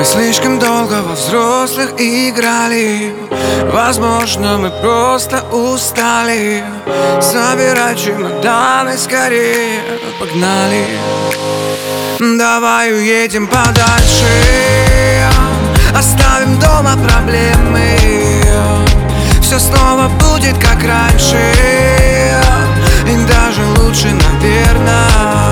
Мы слишком долго во взрослых играли. Возможно, мы просто устали. Собирай чемоданы скорее, погнали. Давай уедем подальше, оставим дома проблемы. Все снова будет как раньше, и даже лучше, наверное.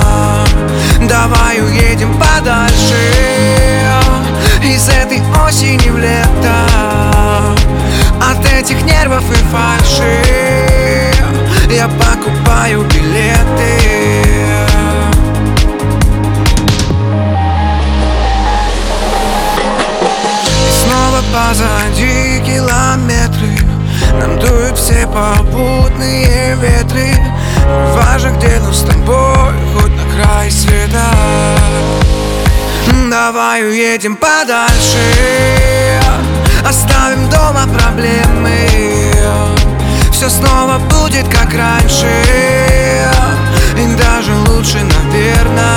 Давай уедем подальше из этой осени в лето, от этих нервов и фальши. Я покупаю билеты. И снова позади километры, нам дуют все попутные ветры. Важно где, но с тобой хоть на край света. Давай уедем подальше, оставим дома проблемы. Все снова будет как раньше, и даже лучше, наверное.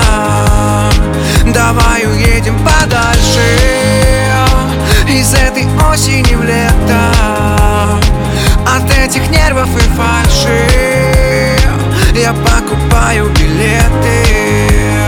Давай уедем подальше из этой осени в лето, от этих нервов и фальши. Я покупаю билеты.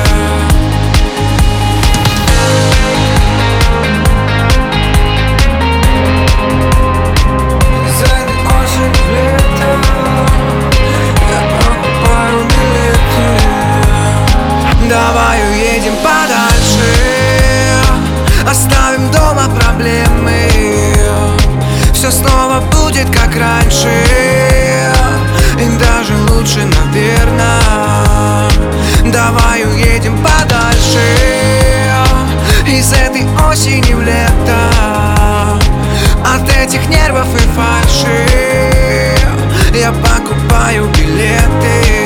Давай уедем подальше, оставим дома проблемы. Все снова будет как раньше, и даже лучше, наверное. Давай уедем подальше из этой осени в лето, от этих нервов и фальши. Я покупаю билеты.